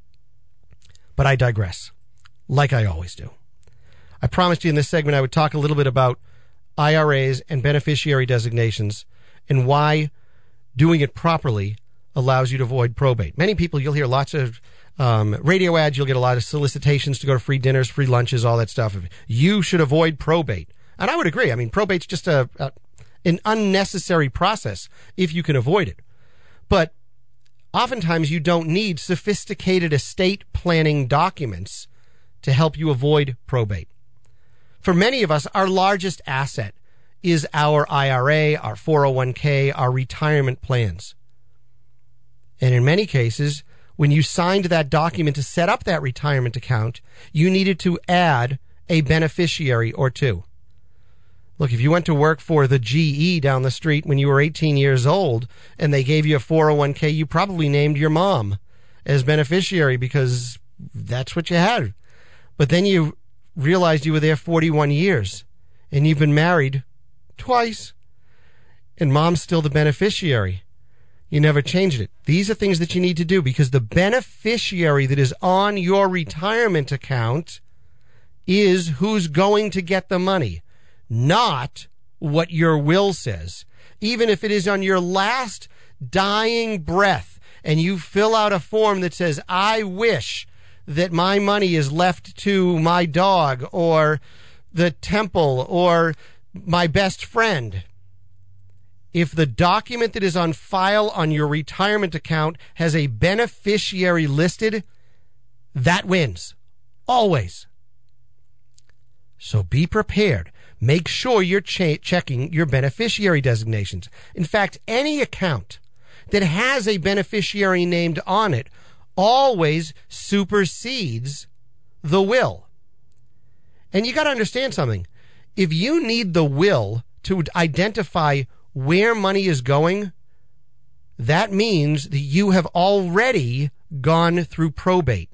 But I digress, like I always do. I promised you in this segment I would talk a little bit about I R As and beneficiary designations and why doing it properly allows you to avoid probate. Many people, you'll hear lots of Um, radio ads, you'll get a lot of solicitations to go to free dinners, free lunches, all that stuff. You should avoid probate. And I would agree. I mean, probate's just a, a an unnecessary process if you can avoid it. But oftentimes you don't need sophisticated estate planning documents to help you avoid probate. For many of us, our largest asset is our I R A, our four oh one k, our retirement plans. And in many cases, when you signed that document to set up that retirement account, you needed to add a beneficiary or two. Look, if you went to work for the G E down the street when you were eighteen years old and they gave you a four oh one k, you probably named your mom as beneficiary because that's what you had. But then you realized you were there forty-one years and you've been married twice and mom's still the beneficiary. You never changed it. These are things that you need to do because the beneficiary that is on your retirement account is who's going to get the money, not what your will says. Even if it is on your last dying breath and you fill out a form that says, I wish that my money is left to my dog or the temple or my best friend. If the document that is on file on your retirement account has a beneficiary listed, that wins. Always. So be prepared. Make sure you're che- checking your beneficiary designations. In fact, any account that has a beneficiary named on it always supersedes the will. And you got to understand something. If you need the will to identify where money is going, that means that you have already gone through probate.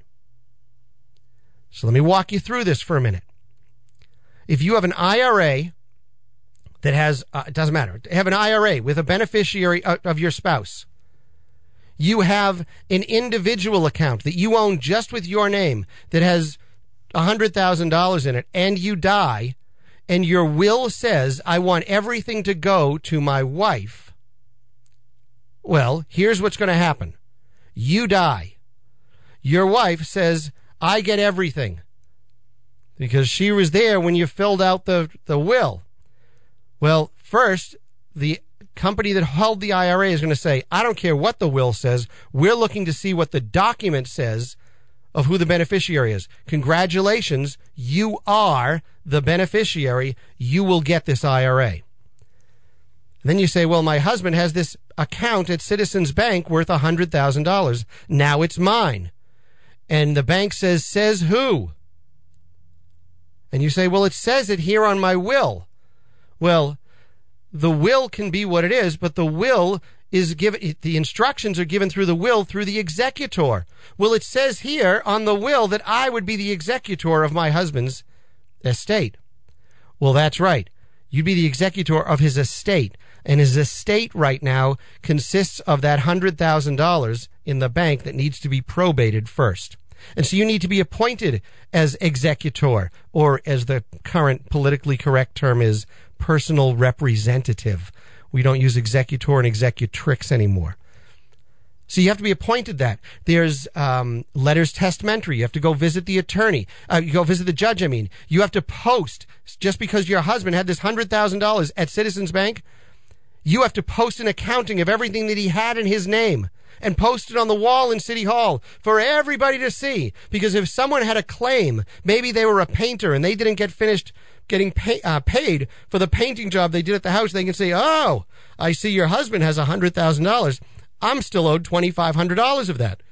So let me walk you through this for a minute. If you have an I R A that has, uh, it doesn't matter, have an I R A with a beneficiary of your spouse, you have an individual account that you own just with your name that has one hundred thousand dollars in it, and you die, and your will says, I want everything to go to my wife. Well, here's what's going to happen. You die. Your wife says, I get everything. Because she was there when you filled out the, the will. Well, first, the company that held the I R A is going to say, I don't care what the will says. We're looking to see what the document says of who the beneficiary is. Congratulations, you are the beneficiary. You will get this I R A. And then you say, well, my husband has this account at Citizens Bank worth one hundred thousand dollars. Now it's mine. And the bank says, says who? And you say, well, it says it here on my will. Well, the will can be what it is, but the will is given, the instructions are given through the will through the executor. Well, it says here on the will that I would be the executor of my husband's estate. Well, that's right. You'd be the executor of his estate. And his estate right now consists of that one hundred thousand dollars in the bank that needs to be probated first. And so you need to be appointed as executor, or as the current politically correct term is, personal representative. We don't use executor and executrix anymore. So you have to be appointed that. There's um, letters testamentary. You have to go visit the attorney. Uh, you go visit the judge, I mean. You have to post, just because your husband had this one hundred thousand dollars at Citizens Bank, you have to post an accounting of everything that he had in his name and post it on the wall in City Hall for everybody to see. Because if someone had a claim, maybe they were a painter and they didn't get finished getting pay, uh, paid for the painting job they did at the house, they can say, oh, I see your husband has one hundred thousand dollars. I'm still owed twenty-five hundred dollars of that.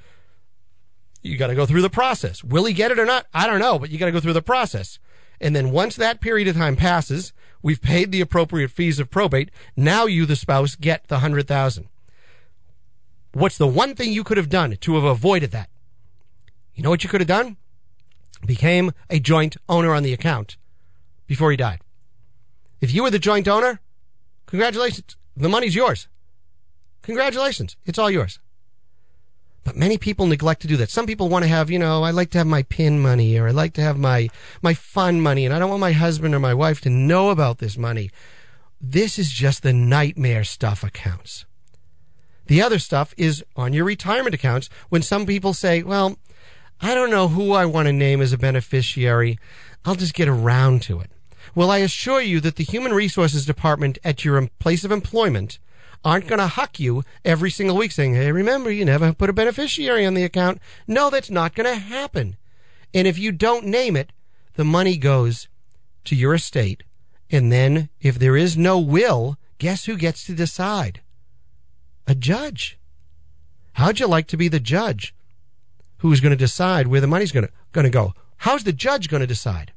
You got to go through the process. Will he get it or not? I don't know, but you got to go through the process. And then once that period of time passes, we've paid the appropriate fees of probate. Now you, the spouse, get the one hundred thousand dollars. What's the one thing you could have done to have avoided that? You know what you could have done? Became a joint owner on the account before he died. If you were the joint owner, congratulations. The money's yours. Congratulations. It's all yours. But many people neglect to do that. Some people want to have, you know, I like to have my PIN money, or I like to have my, my fund money, and I don't want my husband or my wife to know about this money. This is just the nightmare stuff accounts. The other stuff is on your retirement accounts, when some people say, well, I don't know who I want to name as a beneficiary. I'll just get around to it. Well, I assure you that the Human Resources Department at your place of employment aren't going to huck you every single week saying, hey, remember, you never put a beneficiary on the account. No, that's not going to happen. And if you don't name it, the money goes to your estate. And then if there is no will, guess who gets to decide? A judge. How'd you like to be the judge who's going to decide where the money's going to, going to go? How's the judge going to decide?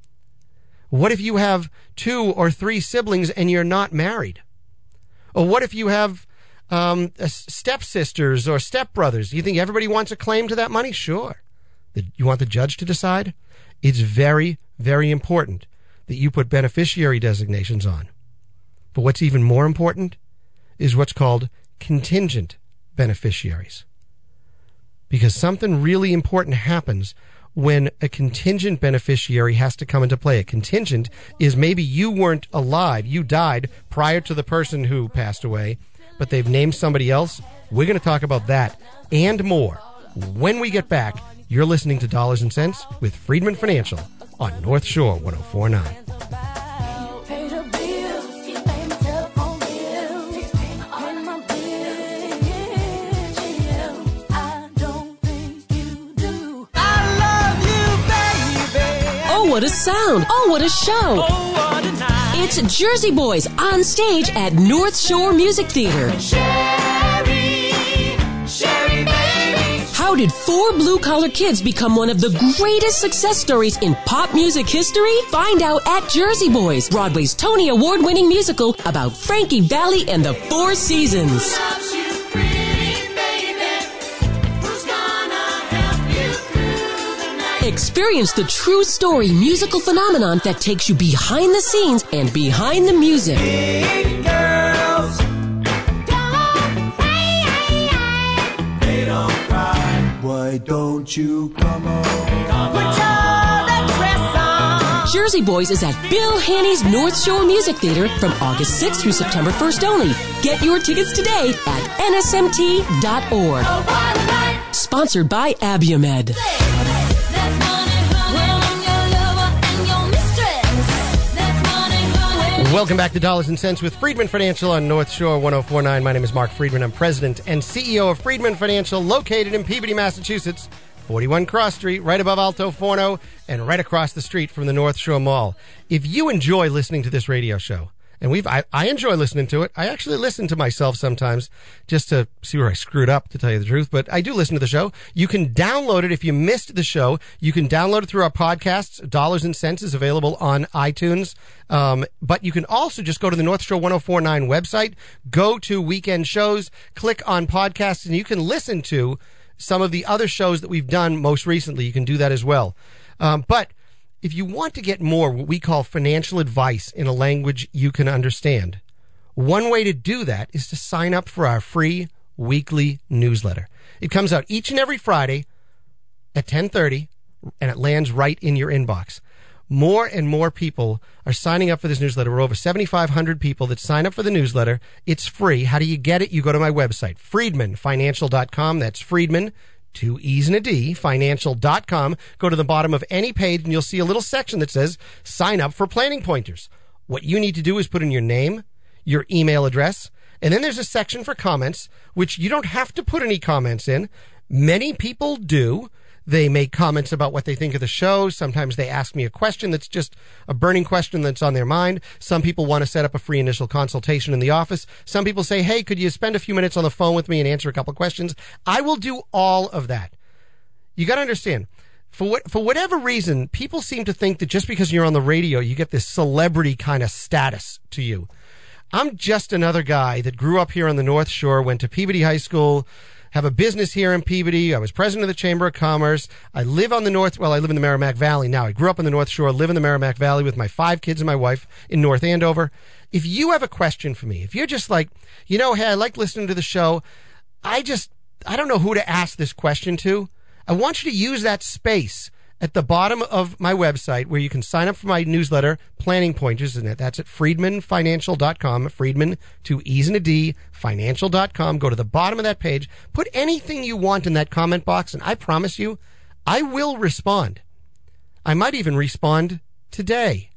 What if you have two or three siblings and you're not married? Or what if you have um, stepsisters or stepbrothers? You think everybody wants a claim to that money? Sure. You want the judge to decide? It's very, very important that you put beneficiary designations on. But what's even more important is what's called contingent beneficiaries. Because something really important happens when a contingent beneficiary has to come into play. A contingent is maybe you weren't alive, you died prior to the person who passed away, but they've named somebody else. We're going to talk about that and more when we get back. You're listening to Dollars and Cents with Friedman Financial on North Shore one oh four point nine. Oh, what a sound. Oh, what a show. Oh, what a night. It's Jersey Boys on stage at North Shore Music Theater. Sherry, Sherry, baby. How did four blue-collar kids become one of the greatest success stories in pop music history? Find out at Jersey Boys, Broadway's Tony Award-winning musical about Frankie Valli and the Four Seasons. Experience the true story musical phenomenon that takes you behind the scenes and behind the music. Big girls don't cry. They don't cry. Why don't you come on? Come on. Put your dress on. Jersey Boys is at Bill Haney's North Shore Music Theater from August sixth through September first only. Get your tickets today at N S M T dot org. Oh, sponsored by Abiomed. Welcome back to Dollars and Cents with Friedman Financial on North Shore one oh four point nine. My name is Mark Friedman. I'm president and C E O of Friedman Financial, located in Peabody, Massachusetts. forty-one Cross Street, right above Alto Forno, and right across the street from the North Shore Mall. If you enjoy listening to this radio show, and we've I, I enjoy listening to it. I actually listen to myself sometimes just to see where I screwed up, to tell you the truth. But I do listen to the show. You can download it if you missed the show. You can download it through our podcasts. Dollars and Cents is available on iTunes. Um, but you can also just go to the North Shore ten forty-nine website, go to weekend shows, click on podcasts, and you can listen to some of the other shows that we've done most recently. You can do that as well. Um, but if you want to get more what we call financial advice in a language you can understand, one way to do that is to sign up for our free weekly newsletter. It comes out each and every Friday at ten thirty, and it lands right in your inbox. More and more people are signing up for this newsletter. We're over seventy-five hundred people that sign up for the newsletter. It's free. How do you get it? You go to my website, friedman financial dot com. That's Friedman, two E's and a D, financial dot com. Go to the bottom of any page and you'll see a little section that says sign up for Planning Pointers. What you need to do is put in your name, your email address, and then there's a section for comments, which you don't have to put any comments in. Many people do. They make comments about what they think of the show. Sometimes they ask me a question that's just a burning question that's on their mind. Some people want to set up a free initial consultation in the office. Some people say, hey, could you spend a few minutes on the phone with me and answer a couple of questions? I will do all of that. You got to understand, for what, for whatever reason, people seem to think that just because you're on the radio, you get this celebrity kind of status to you. I'm just another guy that grew up here on the North Shore, went to Peabody High School, have a business here in Peabody. I was president of the Chamber of Commerce. I live on the North, well, I live in the Merrimack Valley now. I grew up in the North Shore, live in the Merrimack Valley with my five kids and my wife in North Andover. If you have a question for me, if you're just like, you know, hey, I like listening to the show, I just, I don't know who to ask this question to. I want you to use that space at the bottom of my website where you can sign up for my newsletter, Planning Pointers, and that's at friedman financial dot com. Friedman, two E's and a D, financial dot com. Go to the bottom of that page. Put anything you want in that comment box, and I promise you, I will respond. I might even respond today.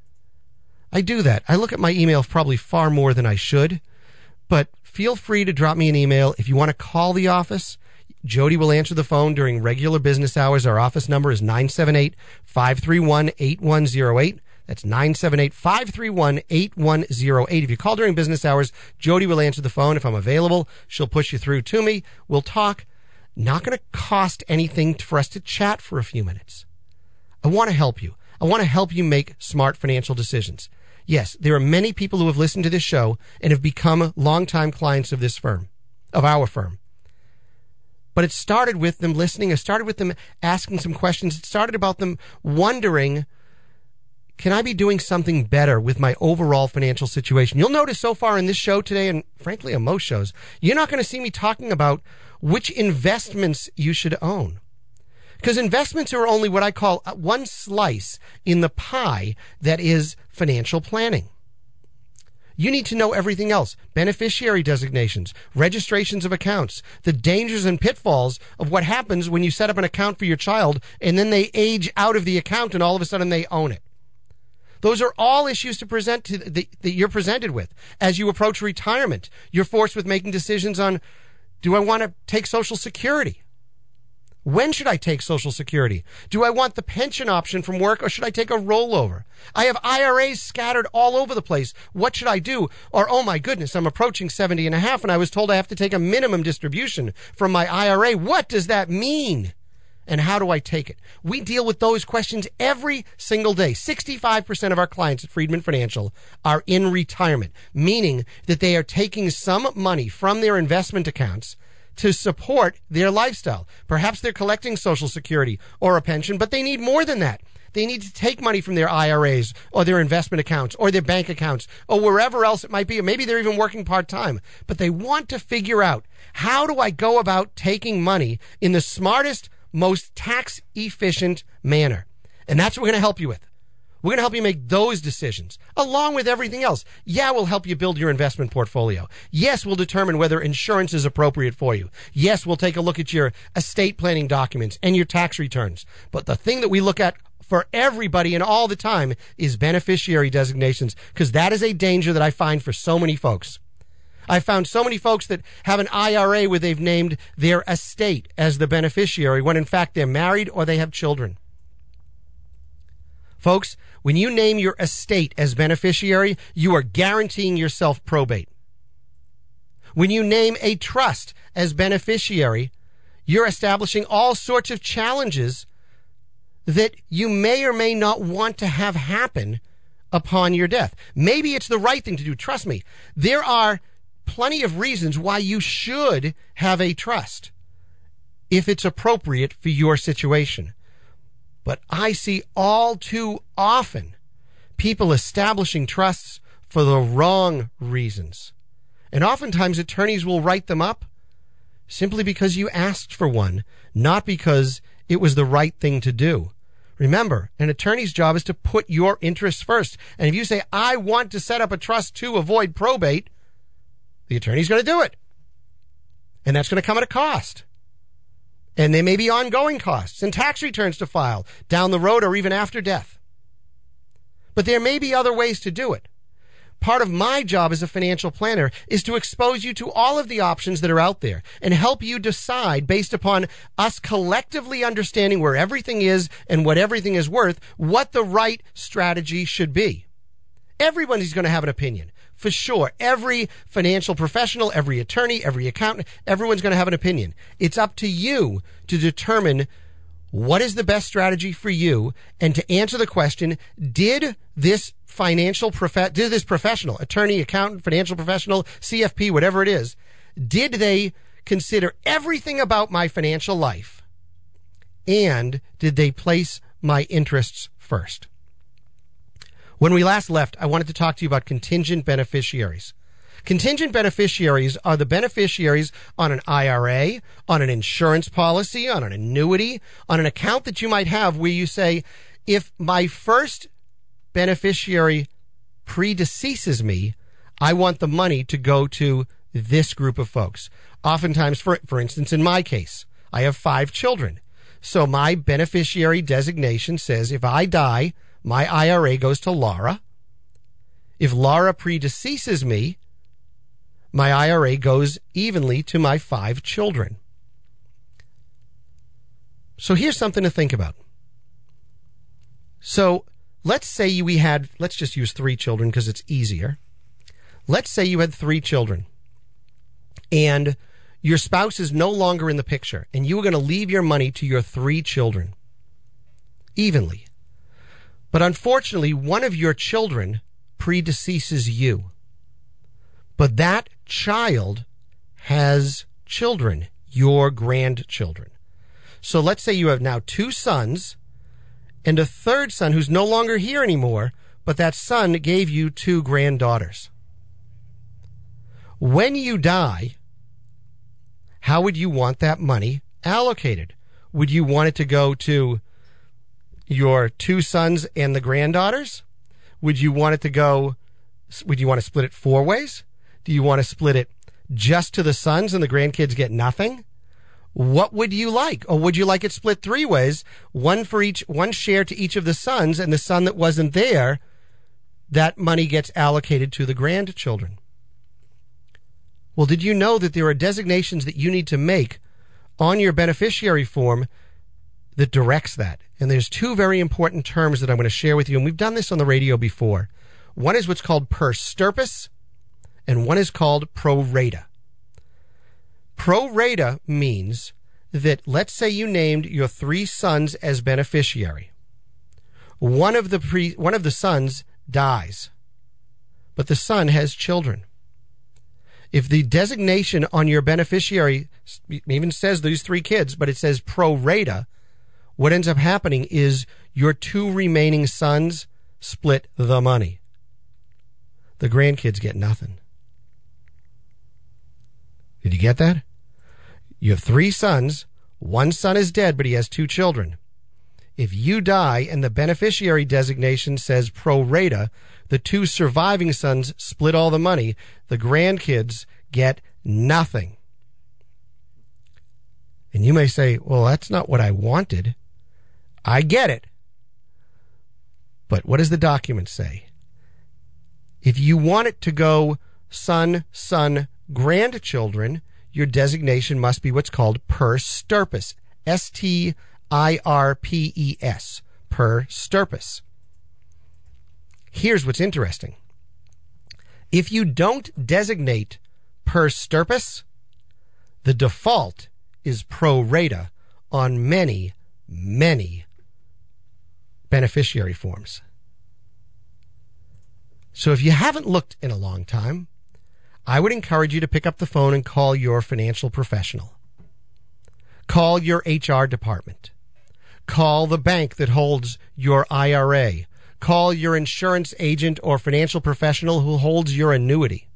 I do that. I look at my email probably far more than I should, but feel free to drop me an email. If you want to call the office, Jody will answer the phone during regular business hours. Our office number is nine seven eight, five three one, eight one zero eight. That's nine seven eight, five three one, eight one zero eight. If you call during business hours, Jody will answer the phone. If I'm available, she'll push you through to me. We'll talk. Not going to cost anything for us to chat for a few minutes. I want to help you. I want to help you make smart financial decisions. Yes, there are many people who have listened to this show and have become longtime clients of this firm, of our firm. But it started with them listening. It started with them asking some questions. It started about them wondering, can I be doing something better with my overall financial situation? You'll notice so far in this show today, and frankly on most shows, you're not going to see me talking about which investments you should own. Because investments are only what I call one slice in the pie that is financial planning. You need to know everything else. Beneficiary designations, registrations of accounts, the dangers and pitfalls of what happens when you set up an account for your child and then they age out of the account and all of a sudden they own it. Those are all issues to present to the, that you're presented with. As you approach retirement, you're forced with making decisions on, do I want to take Social Security? When should I take Social Security? Do I want the pension option from work or should I take a rollover? I have I R As scattered all over the place. What should I do? Or, oh my goodness, I'm approaching seventy and a half and I was told I have to take a minimum distribution from my I R A. What does that mean? And how do I take it? We deal with those questions every single day. sixty-five percent of our clients at Friedman Financial are in retirement, meaning that they are taking some money from their investment accounts to support their lifestyle. Perhaps they're collecting Social Security or a pension, but they need more than that. They need to take money from their I R As or their investment accounts or their bank accounts or wherever else it might be. Or maybe they're even working part-time. But they want to figure out, how do I go about taking money in the smartest, most tax-efficient manner? And that's what we're going to help you with. We're going to help you make those decisions, along with everything else. Yeah, we'll help you build your investment portfolio. Yes, we'll determine whether insurance is appropriate for you. Yes, we'll take a look at your estate planning documents and your tax returns. But the thing that we look at for everybody and all the time is beneficiary designations, because that is a danger that I find for so many folks. I found so many folks that have an I R A where they've named their estate as the beneficiary when in fact they're married or they have children. Folks, when you name your estate as beneficiary, you are guaranteeing yourself probate. When you name a trust as beneficiary, you're establishing all sorts of challenges that you may or may not want to have happen upon your death. Maybe it's the right thing to do. Trust me, there are plenty of reasons why you should have a trust if it's appropriate for your situation. But I see all too often people establishing trusts for the wrong reasons. And oftentimes attorneys will write them up simply because you asked for one, not because it was the right thing to do. Remember, an attorney's job is to put your interests first. And if you say, I want to set up a trust to avoid probate, the attorney's going to do it. And that's going to come at a cost. And there may be ongoing costs and tax returns to file down the road or even after death. But there may be other ways to do it. Part of my job as a financial planner is to expose you to all of the options that are out there and help you decide, based upon us collectively understanding where everything is and what everything is worth, what the right strategy should be. Everybody's going to have an opinion. For sure, every financial professional, every attorney, every accountant, everyone's going to have an opinion. It's up to you to determine what is the best strategy for you and to answer the question, did this financial prof- did this professional, attorney, accountant, financial professional, C F P, whatever it is, did they consider everything about my financial life? And did they place my interests first? When we last left, I wanted to talk to you about contingent beneficiaries. Contingent beneficiaries are the beneficiaries on an I R A, on an insurance policy, on an annuity, on an account that you might have where you say, if my first beneficiary predeceases me, I want the money to go to this group of folks. Oftentimes, for, for instance, in my case, I have five children. So my beneficiary designation says if I die, my I R A goes to Laura. If Laura predeceases me, my I R A goes evenly to my five children. So here's something to think about. So let's say we had, let's just use three children because it's easier. Let's say you had three children and your spouse is no longer in the picture and you were going to leave your money to your three children evenly. But unfortunately, one of your children predeceases you. But that child has children, your grandchildren. So let's say you have now two sons and a third son who's no longer here anymore, but that son gave you two granddaughters. When you die, how would you want that money allocated? Would you want it to go to your two sons and the granddaughters? Would you want it to go, would you want to split it four ways? Do you want to split it just to the sons and the grandkids get nothing? What would you like? Or would you like it split three ways? One for each, one share to each of the sons, and the son that wasn't there, that money gets allocated to the grandchildren. Well, did you know that there are designations that you need to make on your beneficiary form that directs that? And there's two very important terms that I'm going to share with you, and we've done this on the radio before. One is what's called per stirpus, and one is called pro rata. Pro rata means that, let's say you named your three sons as beneficiary. One of the pre, one of the sons dies, but the son has children. If the designation on your beneficiary even says these three kids, but it says pro rata, what ends up happening is your two remaining sons split the money. The grandkids get nothing. Did you get that? You have three sons. One son is dead, but he has two children. If you die and the beneficiary designation says pro rata, the two surviving sons split all the money. The grandkids get nothing. And you may say, well, that's not what I wanted. I get it. But what does the document say? If you want it to go son, son, grandchildren, your designation must be what's called per stirpes. S T I R P E S. Per stirpes. Here's what's interesting. If you don't designate per stirpes, the default is pro rata on many, many beneficiary forms. So if you haven't looked in a long time, I would encourage you to pick up the phone and call your financial professional. Call your H R department. Call the bank that holds your I R A. Call your insurance agent or financial professional who holds your annuity.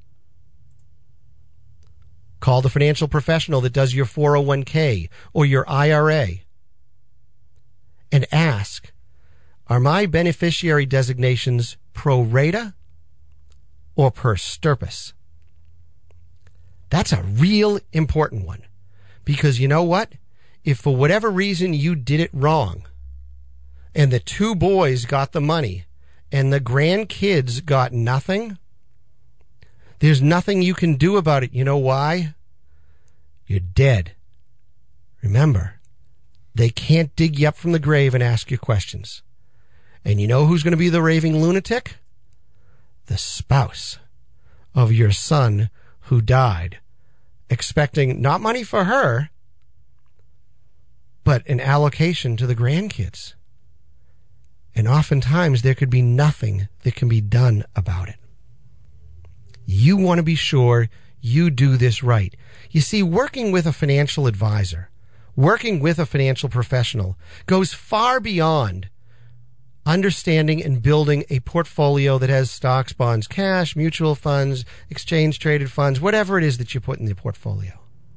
Call the financial professional that does your four oh one k or your I R A and ask, are my beneficiary designations pro rata or per stirpes? That's a real important one, because you know what? If for whatever reason you did it wrong and the two boys got the money and the grandkids got nothing, there's nothing you can do about it. You know why? You're dead. Remember, they can't dig you up from the grave and ask you questions. And you know who's going to be the raving lunatic? The spouse of your son who died, expecting not money for her, but an allocation to the grandkids. And oftentimes there could be nothing that can be done about it. You want to be sure you do this right. You see, working with a financial advisor, working with a financial professional goes far beyond understanding and building a portfolio that has stocks, bonds, cash, mutual funds, exchange-traded funds, whatever it is that you put in the portfolio.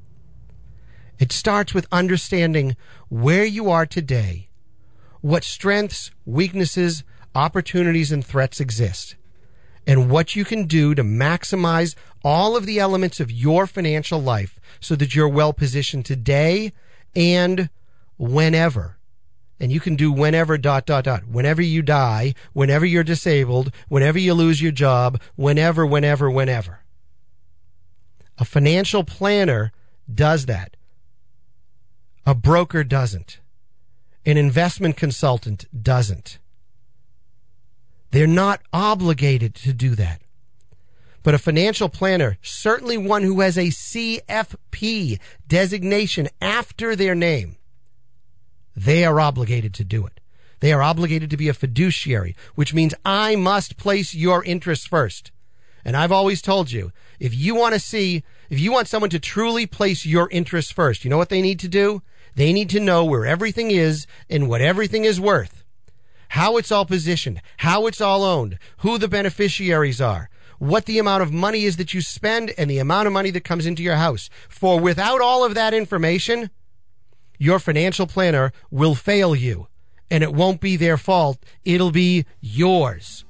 It starts with understanding where you are today, what strengths, weaknesses, opportunities, and threats exist, and what you can do to maximize all of the elements of your financial life so that you're well positioned today and whenever. And you can do whenever, dot, dot, dot. Whenever you die, whenever you're disabled, whenever you lose your job, whenever, whenever, whenever. A financial planner does that. A broker doesn't. An investment consultant doesn't. They're not obligated to do that. But a financial planner, certainly one who has a C F P designation after their name, they are obligated to do it. They are obligated to be a fiduciary, which means I must place your interests first. And I've always told you, if you want to see, if you want someone to truly place your interests first, you know what they need to do? They need to know where everything is and what everything is worth, how it's all positioned, how it's all owned, who the beneficiaries are, what the amount of money is that you spend, and the amount of money that comes into your house. For without all of that information, your financial planner will fail you, and it won't be their fault. It'll be yours.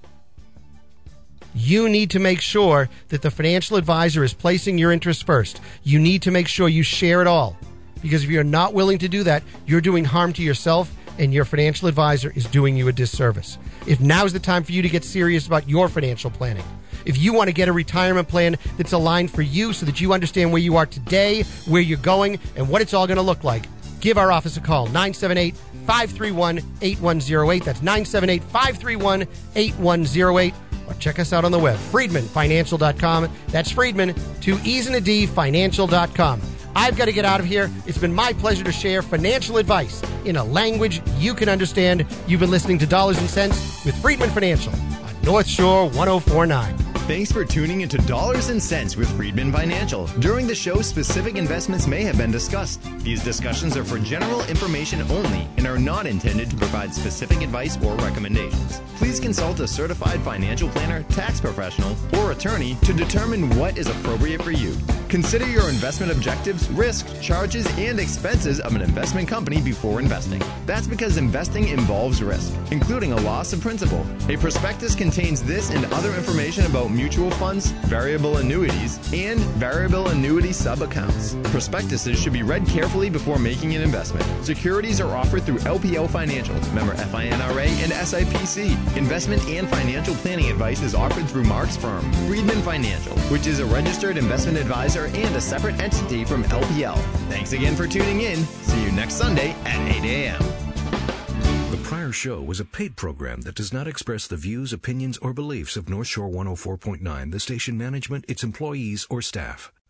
You need to make sure that the financial advisor is placing your interests first. You need to make sure you share it all, because if you're not willing to do that, you're doing harm to yourself, and your financial advisor is doing you a disservice. If now's the time for you to get serious about your financial planning, if you want to get a retirement plan that's aligned for you so that you understand where you are today, where you're going, and what it's all going to look like, give our office a call, nine seven eight, five three one, eight one zero eight. That's nine seven eight, five three one, eight one zero eight. Or check us out on the web, Friedman Financial dot com. That's Friedman, two E's and a D, Financial dot com. I've got to get out of here. It's been my pleasure to share financial advice in a language you can understand. You've been listening to Dollars and Cents with Friedman Financial on North Shore one oh four point nine. Thanks for tuning into Dollars and Cents with Friedman Financial. During the show, specific investments may have been discussed. These discussions are for general information only and are not intended to provide specific advice or recommendations. Please consult a certified financial planner, tax professional, or attorney to determine what is appropriate for you. Consider your investment objectives, risks, charges, and expenses of an investment company before investing. That's because investing involves risk, including a loss of principal. A prospectus contains this and other information about mutual funds, variable annuities, and variable annuity sub-accounts. Prospectuses should be read carefully before making an investment. Securities are offered through L P L Financial, member F I N R A and S I P C. Investment and financial planning advice is offered through Mark's firm, Friedman Financial, which is a registered investment advisor and a separate entity from L P L. Thanks again for tuning in. See you next Sunday at eight a.m. The prior show was a paid program that does not express the views, opinions, or beliefs of North Shore one oh four point nine, the station management, its employees, or staff.